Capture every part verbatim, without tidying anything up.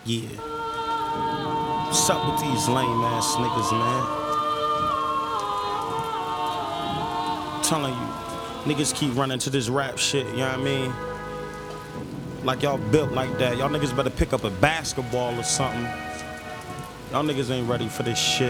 Yeah. What's up with these lame ass niggas, man? I'm telling you, niggas keep running to this rap shit, you know what I mean? Like y'all built like that. Y'all niggas better pick up a basketball or something. Y'all niggas ain't ready for this shit.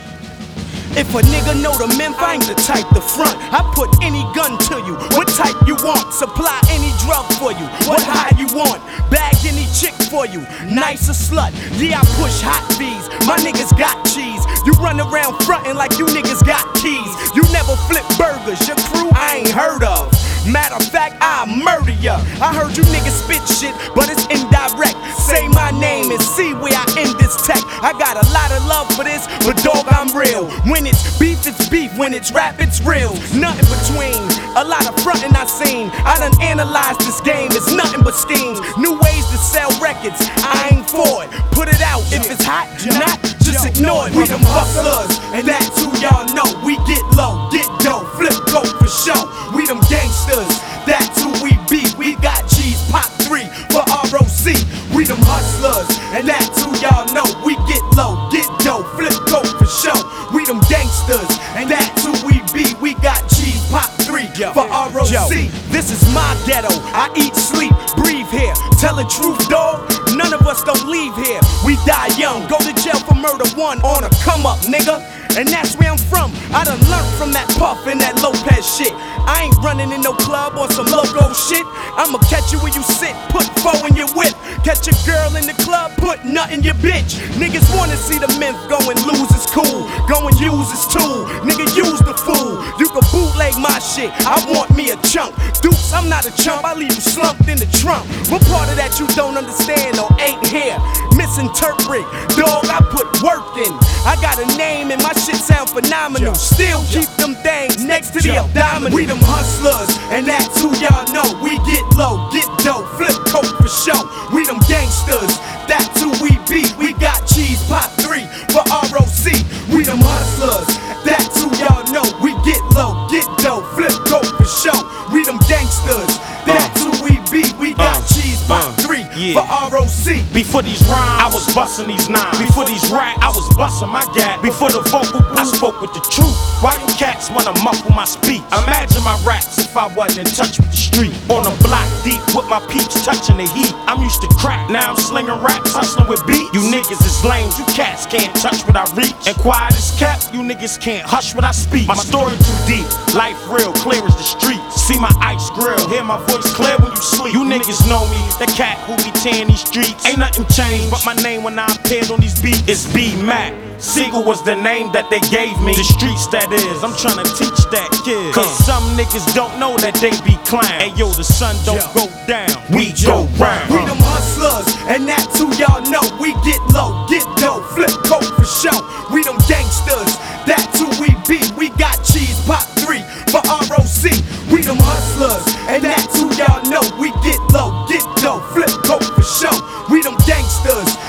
If a nigga know the Memphis, I ain't the type to front. I put any gun to you, what type you want. Supply any drug for you, what high you want. Bag any chick for you, nice or slut. Yeah, I push hot V's, my niggas got cheese. You run around frontin' like you niggas got keys. You never flip burgers, your crew I ain't heard of. Matter of fact, I'll murder ya. I heard you niggas spit shit, but it's indirect. Say my name and see where I end this tech. I got a lot of love for this, but dog, I'm real. When it's beef, it's beef. When it's rap, it's real. Nothing between. A lot of frontin' I seen. I done analyzed this game. It's nothing but schemes. New ways to sell records. I ain't for it. Put it out. If it's hot, not just ignore it. We them hustlers, and that's who y'all know. We get low, get dough, flip go for show. We them gangsters. That's who we be. We got G's, pop three for R O C. We them hustlers, and that's who y'all know. We get low, get dough, flip go for show. We them gangsters, and that's who we be. We got G's, pop three for R O C. Yo, this is my ghetto. I eat, sleep, breathe here. Tell the truth, dog. None of us don't leave here. We die young. Go to jail for murder one on a come up, nigga. And that's where I'm from. I done learned from that Puff and that Lopez shit. I ain't running in no club on some logo shit. I'ma catch you where you sit, put four in your whip. Catch a girl in the club, put nut in your bitch. Niggas wanna see the myth go and lose is cool. Go and use his tool, nigga use the fool. You can bootleg my shit, I want me a chunk. Dukes, I'm not a chump, I leave you slumped in the trunk. What part of that you don't understand or ain't here? Misinterpret, dog, I put work in. I got a name and my shit sound phenomenal. Still keep them things next to the abdominal. We them hustlers, and that's who y'all know. We get low, get dough, flip coat for show. We them gangsters, that's who we be. We got cheese, pop three for R O C. We them hustlers, that's who y'all know. We get low, get dough, flip coat for show. We them gangsters, that's who we be. We got cheese, pop three for R O C. Before these rhymes, I was busting these nines. Before these rap, I was busting my gap. Before the vocal, I spoke with the truth. Why you cats wanna muffle my speech? Imagine my raps if I wasn't in touch with the street. On a block deep with my peeps touching the heat. I'm used to crack, now I'm slinging raps, hustling with beats. You niggas is lame, you cats can't touch what I reach. And quiet as kept, you niggas can't hush what I speak. My story too deep, life real, clear as the street. See my ice grill, hear my voice clear when you sleep. You niggas know me, the cat who be tearing these streets. Ain't nothing changed, but my name when I appeared on these beats is B Mac. Siegel was the name that they gave me. The streets that is, I'm trying to teach that kid. Cause some niggas don't know that they be clowns. Hey yo, the sun don't go down, we go round. We them hustlers, and that's who y'all know. We get low, get dough, flip coat for show. We them gangsters, that's who we be. We got cheese, pop three for R O C. We them hustlers, and that's who y'all know. We get low, get dough, flip coat for show. We them gangsters,